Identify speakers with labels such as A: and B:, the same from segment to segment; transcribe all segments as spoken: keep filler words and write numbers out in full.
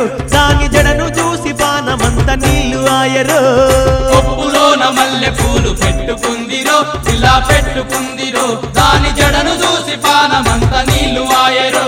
A: దాని జడను చూసి పానమంత నీళ్లు ఆయరో
B: కొప్పులోన మల్లె పూలు పెట్టుకుందిరో ఇలా పెట్టుకుందిరో దాని జడను చూసి పానమంత నీళ్లు ఆయరో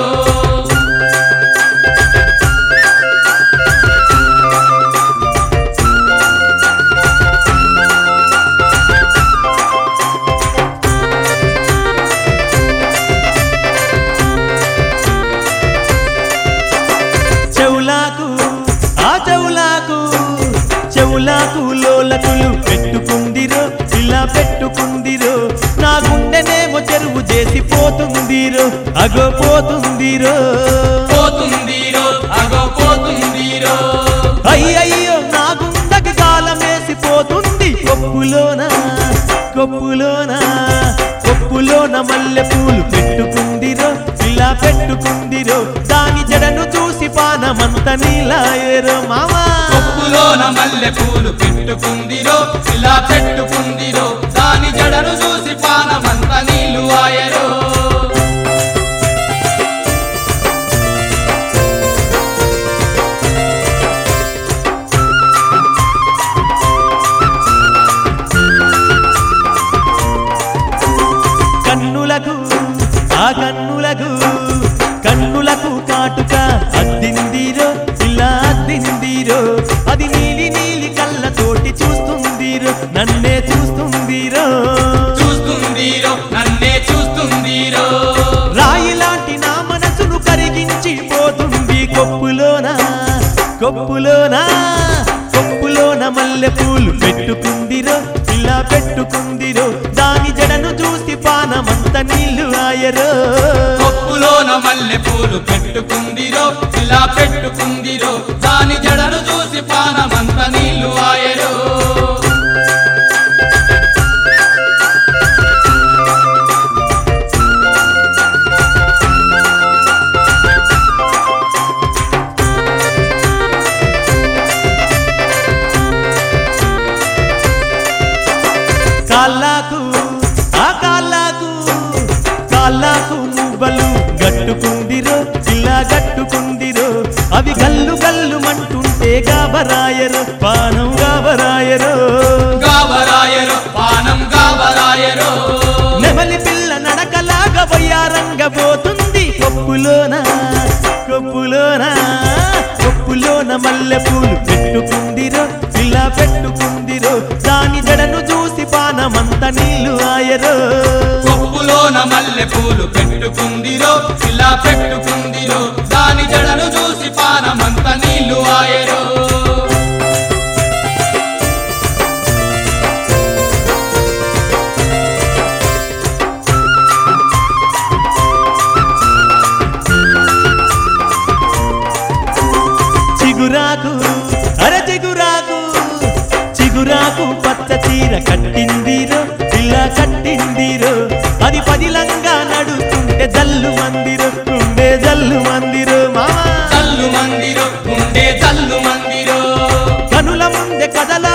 A: చెవులాకు ఆ చెవులాకు చెవులాకు లోలకులు పెట్టుకుందిరో ఇలా పెట్టుకుందిరో నా గుండెనేమో చెరువు చేసి పోతుందిరో అగో పోతుందిరో
B: పోతుందిరో అగో పోతుందిరో
A: అయ్యయ్యో నా గుండెకి గాలమేసి పోతుంది కొప్పులోన కొప్పులోన కొప్పులోన మల్లె పూలు పెట్టుకుందిరో ఇలా పెట్టుకుందిరో దాని జడను చూసి పానమంత నీలాయరో మామా
B: కొప్పులోన మల్లె పూలు పెట్టుకుందిరో ఇలా పెట్టుకుందిరో దాని జడను చూసి పానమంత నీళ్లు ఆయరో
A: కన్నులకు ఆ కన్నులకు కన్నులకు కాటుక అద్దిందిరో ఇలా అద్దిందిరో అది నీలి నీలి కళ్ళతోటి చూస్తుందిరో నన్నే చూస్తుందిరో
B: చూస్తుందిరో నన్నే చూస్తుందిరో
A: రాయి లాంటి నా మనసును కరిగించి పోతుంది కొప్పులోన కొప్పులోన కొప్పులోన మల్లె పూలు పెట్టుకుందిరో ఇలా పెట్టుకుందిరో దాని జడను చూసి పానమంత నీళ్లు ఆయరో
B: కొప్పులోన మల్లె పూలు పెట్టుకుందిరో ఇలా పెట్టుకుందిరో దాని జడను చూసి పానమంత నీళ్లు ఆయరో
A: కాళ్ళకు ఆ కాళ్ళకు కాళ్ళకు మువ్వలు గట్టుకుందిరో ఇలా గట్టుకుందిరో అవి గల్లు గల్లు మంటుంటే గాబరాయరో పానం గాబరాయరో
B: గాబరాయరో పానం గాబరాయరో
A: నెమలి పిల్ల నడకలాగా వయ్యారంగబోతుంది కొప్పులోన కొప్పులోన కొప్పులోన మల్లె పూలు పెట్టుకుందిరో ఇలా పెట్టుకుందిరో దాని జడను చూసి పానమంత నీళ్లు ఆయరో
B: కొప్పులోన మల్లె పూలు పెట్టుకుందిరో ఇలా పెట్టుకుందిరో దాని జడను చూసి పానమంత నీళ్లు ఆయరో
A: చిగురాకు అర చిగురాకు చిగురాకు పచ్చ చీర కట్టిందిరో ఇలా కట్టిందిరో అది పదిలంగా నడుస్తుంటే జల్లు మందిరో ఉండే జల్లు మందిరో మామా
B: జల్లు మందిరో ఉండే జల్లు మందిరో
A: కనుల ముందే కదలా